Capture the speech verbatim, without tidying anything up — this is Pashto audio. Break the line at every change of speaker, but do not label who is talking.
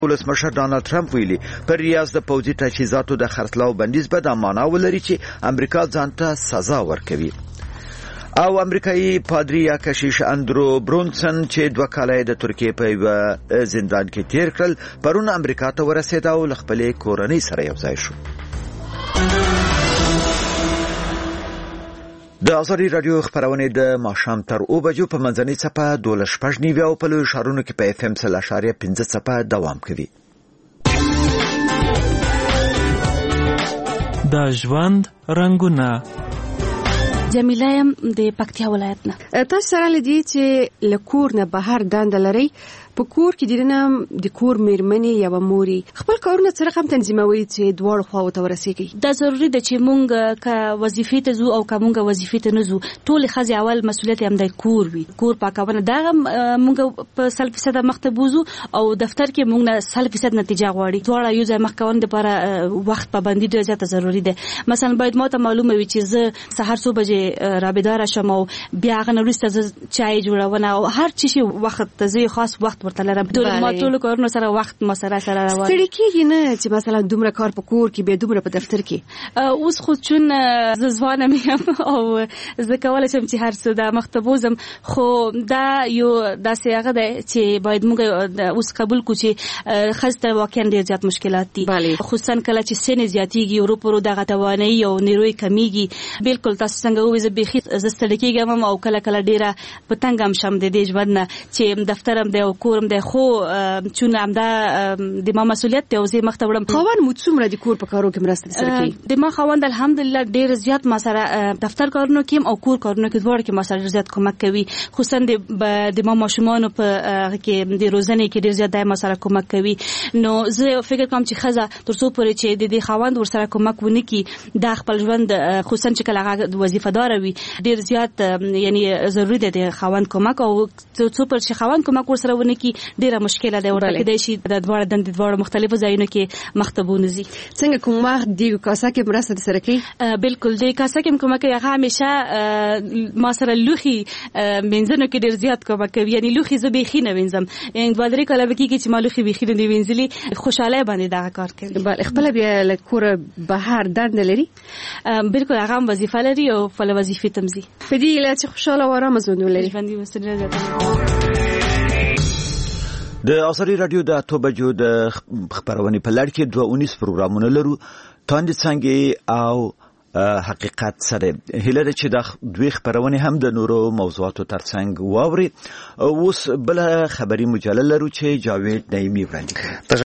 ولسمشر ډانلډ ټرمپ ویلي پر ریاض د پوځي تجهیزاتو د خرڅلاو بندیز به د معنا ولري چې امریکا ځان ته سزا ورکوي. او امریکایي پادری یا کشیش اندرو برونسن چې دوه کاله د ترکیې په یوه زندان کې تیر کړل پرون امریکا ته ورسېد او له خپلې کورنۍ سره یو ځای شو. د آزادي رادیو خبرونه د ماښام تر اوه بجو په منځنۍ څپه دولس شپږ نیوي او په لویو ښارونو کې په اف ام سل اشاریه پنځه څپه دوام کوي.
د ژوند رنګونه.
جمیله یم د پکتیا ولایت نه.
تاسو سره لدی چې لکور نه بهر دند لري په کور کې دینه د کور میرمنې یا موري خپل کارونه سره هم تنظیموي چې دواړو خواو ته ورسیږي.
دا ضروری ده چې مونږ که وظیفې ته ځو او که مونږ وظیفې ته نه ځو ټول ښځې اول مسؤلیت هم د کور وي. کور پاکونه دا مونږ په سل فیصد مخ ته بوزو او دفتر کې مونږ نه سل فیصد نتیجه غواړي. دواړه یو ځای مخ کول لپاره وخت پابندي ډېره زیاته ضروری ده. مثلا باید ما ته معلومه وي چې زه سحر څو بجې رابطه شم او بیا هغه نه وروسته زه چای جوړونه او هر څه شي وخت ته زه خاص وخت ورته لرم. ټول ما ټول کارونه سره وخت ما سره سره روان.
ستړي کېږي نه چې مثلا دومره کار په کور کې به دومره په دفتر کې.
اوس خو چون زه ځوانه یم او زه کولی شم چې هر څه د مخ ته بوزم خو دا یو داسې هغه دی چې باید موږ اوس قبول کړو چې ښځې ته واقعا ډېر زیات مشکلات دي خصوصا کله چې سن زیاتېږي ورو په ورو دغه توانایي او نیروی کمیږي. بالکل تاسو څنګه ووایئ زه بیخي زه ستړې کېږم او کله کله ډېره په تنګ هم شم د دې ژوند نه چې دفتر هم دی او کور هم دی خو چون همدا د ما مسؤلیت دی او زه مخ ته وړم.
خاوند مو څومره د کور په کارو کې مرسته سره کوي؟
د ما خاوند الحمدلله ډېر زیات ما سره دفتر کارونو کې او کور کارونو کې دواړو کې ما سره ډېر زیات کومک کوي. خصوصا د د ما ماشومانو په هغه کې د روزنې کې ډېر زیات ما سره کومک کوي. نو زه فکر کوم چې ښځه تر څو پورې چې د دې خاوند ورسره کومک ونه کړي دا خپل ژوند خصوصا چې کله هغه وظیفه دار وي ډېر زیات یعنی ضروري ده د خاوند کومک او څو پر چې خاوند کومک ورسره ونه کړي ډېره مشکله ده ورته کېدای شي د دواړو دندې دواړو مختلفو ځایونو کې مخته بونځي.
څنګه کوم وخت دی کاسه کې مرسته سره کوي؟
بالکل د کاسه کې کومک کوي. هغه همیشه ما سره لوخي منځنو کې ډېر زیات کومک کوي. یعنی لوخي زه بیخي نه وینځم یعنی دوه درې کاله به کېږي چې ما لوخي بیخي نه دی وینځلي خوشحاله باندې دا کار کوي.
بله خپل بیا له کوره بهر دند لري؟
بالکل هغه هم وظیفه لري او خپل وظیفې ته ځي.
په دې ایله چې خوشاله او آرامه ژوند ولري.
ژوند یې مستند زیاته.
د آزادي رادیو د اته بجو د خبرونې په لړ کې دوه اونیس پروګرامونه لرو. تاندې څنګه او حقیقت سره هیله ده چې د دوی خبرونه هم د نورو موضوعاتو ترڅنګ واوري. اوس بل خبري مجله لرو چې جاوید نعیمی وړاندې کوي.